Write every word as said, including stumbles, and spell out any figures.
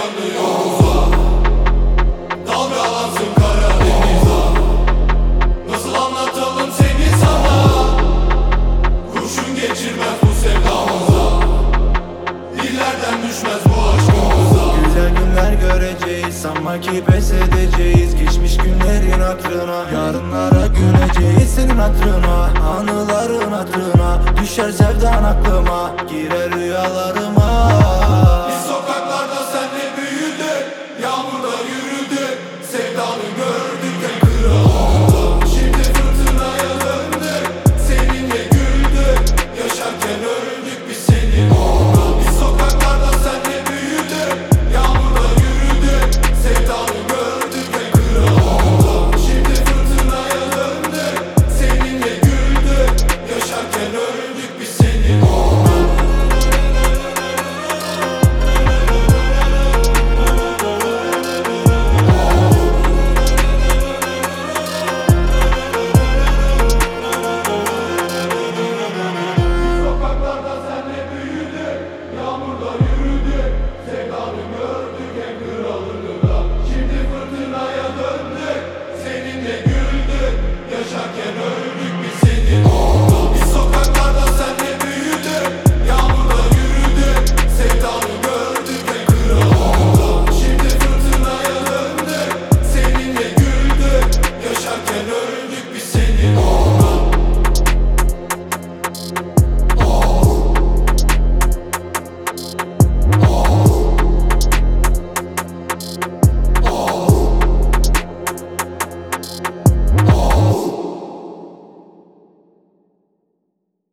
yanıyorsa dalgalansın Karadeniz'e. Nasıl anlatalım seni sana, kurşun geçirmez bu sevdamıza, dillerden düşmez bu aşkımıza. Güzel günler göreceğiz, sanma ki pes edeceğiz. Geçmiş günlerin hatırına, yarınlara güleceğiz. Senin hatırına, anıların hatırına, düşer sevdan aklıma, girer rüyalarıma.